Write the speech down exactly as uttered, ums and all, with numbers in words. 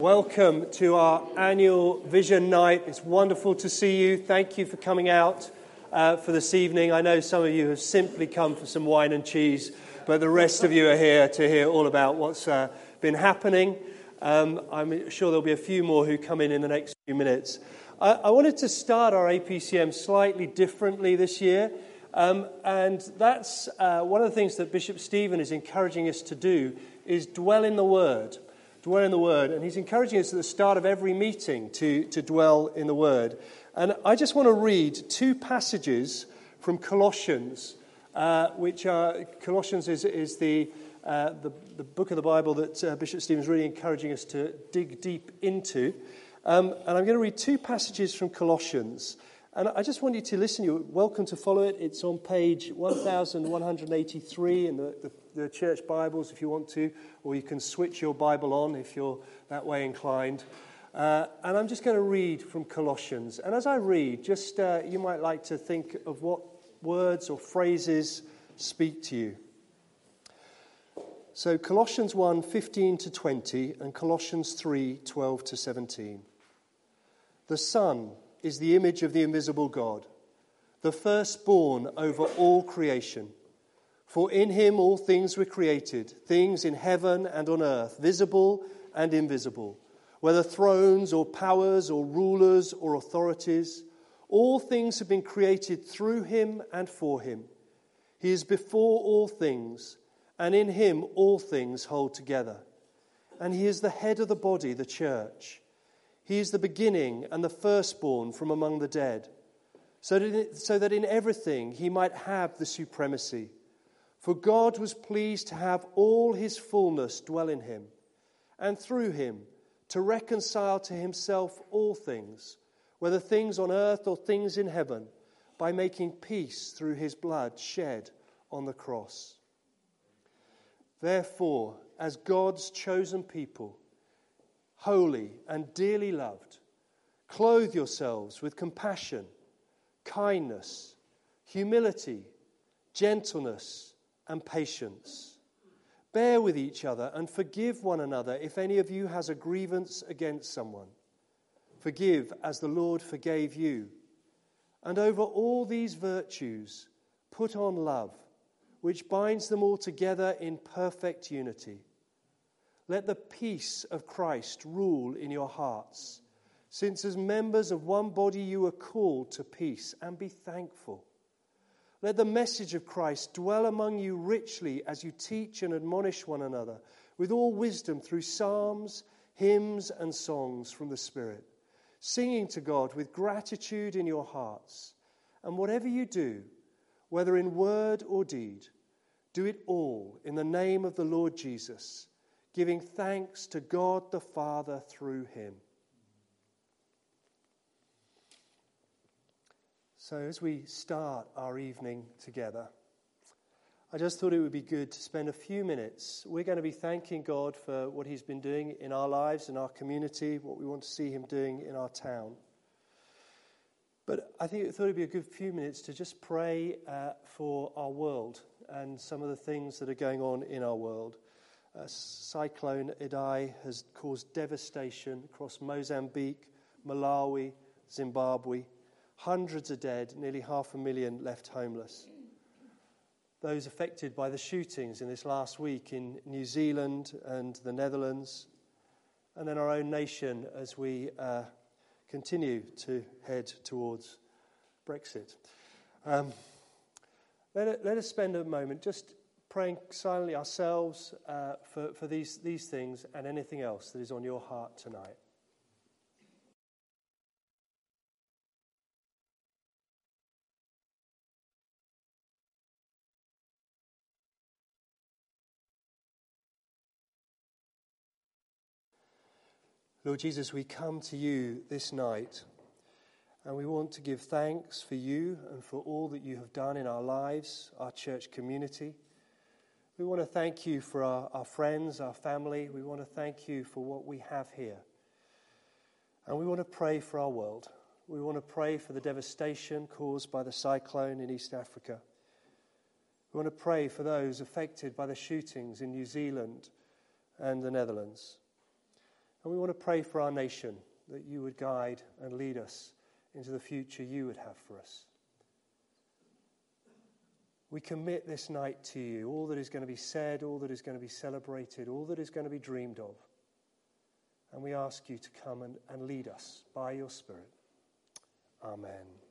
Welcome to our annual Vision Night. It's wonderful to see you. Thank you for coming out uh, for this evening. I know some of you have simply come for some wine and cheese, but the rest of you are here to hear all about what's uh, been happening. Um, I'm sure there'll be a few more who come in in the next few minutes. I, I wanted to start our A P C M slightly differently this year, um, and that's uh, one of the things that Bishop Stephen is encouraging us to do is dwell in the Word. Dwell in the Word. And he's encouraging us at the start of every meeting to, to dwell in the Word. And I just want to read two passages from Colossians, uh, which are, Colossians is, is the, uh, the, the book of the Bible that uh, Bishop Stephen is really encouraging us to dig deep into. Um, and I'm going to read two passages from Colossians. And I just want you to listen. You're welcome to follow it. It's on page eleven eighty-three in the, the, the church Bibles if you want to, or you can switch your Bible on if you're that way inclined. Uh, and I'm just going to read from Colossians. And as I read, just uh, you might like to think of what words or phrases speak to you. So Colossians one, fifteen to twenty, and Colossians three, twelve to seventeen. The Son is the image of the invisible God, the firstborn over all creation. For in him all things were created, things in heaven and on earth, visible and invisible, whether thrones or powers or rulers or authorities. All things have been created through him and for him. He is before all things, and in him all things hold together. And he is the head of the body, the church. He is the beginning and the firstborn from among the dead, so that, in, so that in everything he might have the supremacy. For God was pleased to have all his fullness dwell in him, and through him to reconcile to himself all things, whether things on earth or things in heaven, by making peace through his blood shed on the cross. Therefore, as God's chosen people, holy and dearly loved, clothe yourselves with compassion, kindness, humility, gentleness, and patience. Bear with each other and forgive one another if any of you has a grievance against someone. Forgive as the Lord forgave you. And over all these virtues, put on love, which binds them all together in perfect unity. Let the peace of Christ rule in your hearts, since as members of one body you are called to peace, and be thankful. Let the message of Christ dwell among you richly as you teach and admonish one another with all wisdom through psalms, hymns, and songs from the Spirit, singing to God with gratitude in your hearts. And whatever you do, whether in word or deed, do it all in the name of the Lord Jesus, giving thanks to God the Father through him. So as we start our evening together, I just thought it would be good to spend a few minutes. We're going to be thanking God for what he's been doing in our lives, in our community, what we want to see him doing in our town. But I think I thought it would be a good few minutes to just pray uh, for our world and some of the things that are going on in our world. Uh, Cyclone Idai has caused devastation across Mozambique, Malawi, Zimbabwe. Hundreds are dead, nearly half a million left homeless. Those affected by the shootings in this last week in New Zealand and the Netherlands, and then our own nation as we uh, continue to head towards Brexit. Um, let, let us spend a moment just praying silently ourselves uh, for, for these, these things and anything else that is on your heart tonight. Lord Jesus, we come to you this night, and we want to give thanks for you and for all that you have done in our lives, our church community. We want to thank you for our, our friends, our family. We want to thank you for what we have here. And we want to pray for our world. We want to pray for the devastation caused by the cyclone in East Africa. We want to pray for those affected by the shootings in New Zealand and the Netherlands. And we want to pray for our nation, that you would guide and lead us into the future you would have for us. We commit this night to you, all that is going to be said, all that is going to be celebrated, all that is going to be dreamed of. And we ask you to come and, and lead us by your Spirit. Amen.